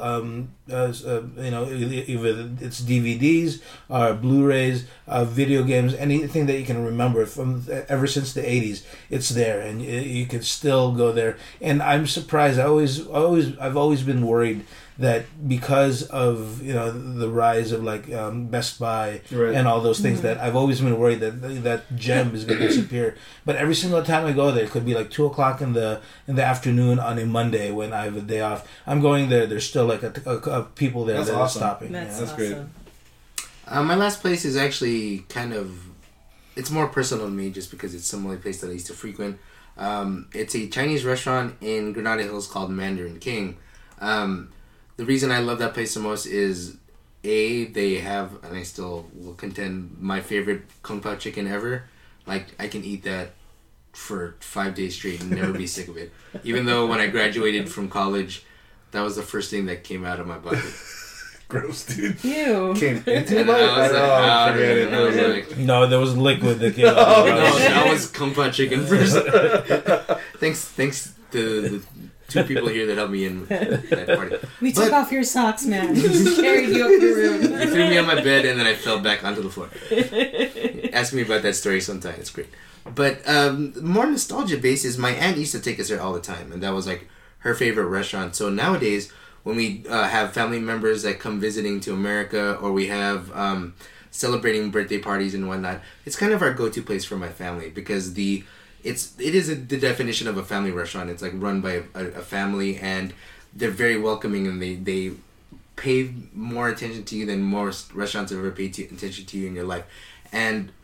B: either it's DVDs or Blu-rays, video games, anything that you can remember from ever since the 80s. It's there, and you can still go there. And I'm surprised. I've always been worried that because of the rise of like Best Buy and all those things, that I've always been worried that gem is going to disappear. But every single time I go there, it could be like 2:00 in the afternoon on a Monday when I have a day off. I'm going there. There's still like a people there.
C: That's
B: that
C: awesome.
B: are stopping.
E: That's
C: That's
E: awesome.
C: great.
D: My last place is actually it's more personal to me just because it's some place that I used to frequent. It's a Chinese restaurant in Granada Hills called Mandarin King. The reason I love that place the most is they have, and I still will contend, my favorite Kung Pao chicken ever. Like, I can eat that for 5 days straight and never be sick of it. Even though when I graduated from college, that was the first thing that came out of my bucket.
C: Gross, dude.
E: Ew.
C: Came into
D: And
C: the
D: I was like,
C: forget it.
D: I was like,
B: No, there was liquid that came out.
D: no, that was Kung Pao chicken first. Thanks to the two people here that helped me in that party.
E: We took off your socks, man. Just carried you up your room.
D: They threw me on my bed and then I fell back onto the floor. Ask me about that story sometime. It's great. But more nostalgia basis, my aunt used to take us there all the time, and that was like her favorite restaurant. So nowadays, when we have family members that come visiting to America, or we have celebrating birthday parties and whatnot, it's kind of our go-to place for my family because it is the definition of a family restaurant. It's like run by a family, and they're very welcoming, and they pay more attention to you than most restaurants have ever paid attention to you in your life. And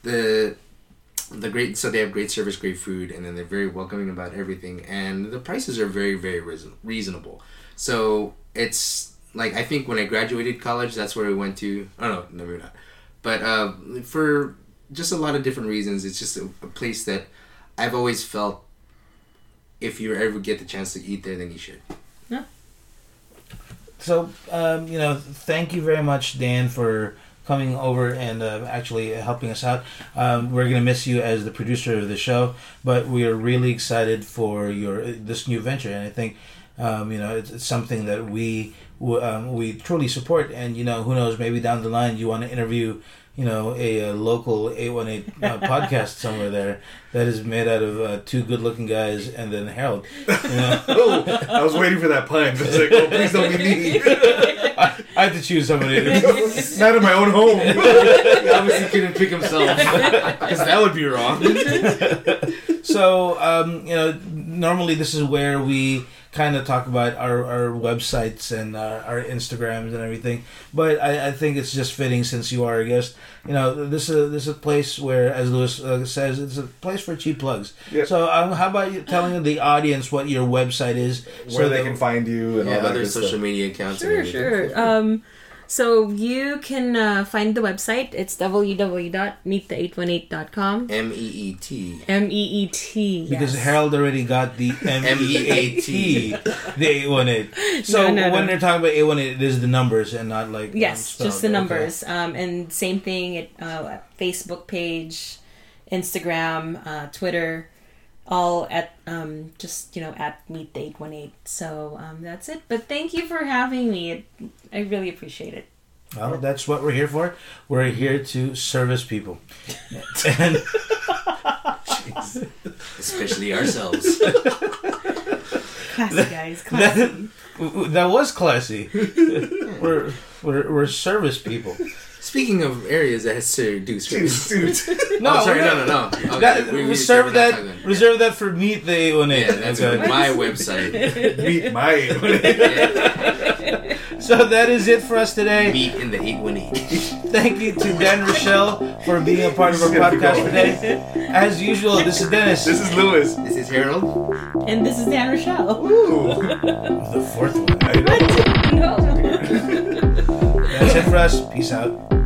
D: so they have great service, great food, and then they're very welcoming about everything, and the prices are very, very reasonable. So it's like, I think when I graduated college, that's where we went to. Oh no, maybe not. But for just a lot of different reasons, it's just a place that I've always felt if you ever get the chance to eat there, then you should.
E: Yeah.
B: So, thank you very much, Dan, for coming over and actually helping us out. We're going to miss you as the producer of the show, but we are really excited for this new venture, and I think it's something that we truly support. And who knows, maybe down the line you want to interview a local 818 podcast somewhere there that is made out of two good-looking guys and then Harold.
C: I was waiting for that pun. I was like, please don't be me.
B: I had to choose somebody.
C: Not in my own home.
D: He obviously couldn't pick himself because that would be wrong.
B: So, normally this is where we kind of talk about our websites and our Instagrams and everything. But I think it's just fitting since you are our guest. You know, this is a place where, as Louis says, it's a place for cheap plugs.
C: Yep.
B: So how about you telling the audience what your website is,
C: where they can find you and all that
D: other
C: good
D: social
C: stuff.
D: media accounts.
E: Sure. So you can find the website. It's www.meettheight18.com.
D: MEET.
E: MEET.
B: because
E: yes.
B: Harold already got the MEAT, the 818. So
E: No.
B: when they're talking about 818, it is the numbers and not like
E: Yes,
B: spelled.
E: just the
B: Okay.
E: numbers. And same thing. Facebook page, Instagram, Twitter, all at at Meet the 818. So that's it. But thank you for having me. I really appreciate it.
B: Well, that's what we're here for. We're here to service people. And
D: Especially ourselves.
E: Classy, guys. Classy.
B: that was classy. We're service people.
D: Speaking of areas that has to do service.
B: No,
D: Oh, sorry,
B: we're
D: no.
B: not-
D: Okay,
B: That,
D: we
B: reserve
D: that
B: that.
D: time then.
B: Reserve that for Meet the 818.
D: Yeah, that's
B: okay?
D: my website.
C: Meet my
B: So that is it for us today.
D: Meet in the 818.
B: Thank you to Dan Rochelle for being a part of our podcast today. As usual, this is Dennis.
C: This is Louis.
D: This is Harold.
E: And this is Dan Rochelle.
C: Ooh.
B: The fourth one.
E: No.
B: That's it for us. Peace out.